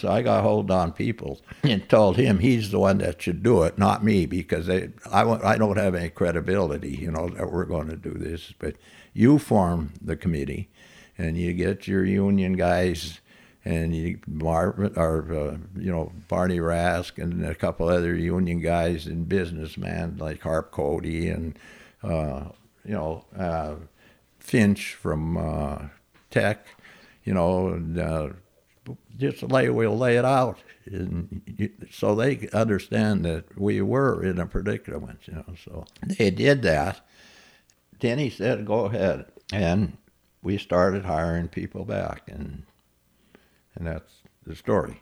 So I got hold on people and told him he's the one that should do it, not me, because I don't have any credibility, that we're going to do this. But you form the committee, and you get your union guys, and Barney Rask and a couple other union guys and businessmen like Harp Cody and Finch from Tech, and we'll lay it out, so they understand that we were in a predicament. So they did that. Then he said, "Go ahead," and we started hiring people back, and that's the story.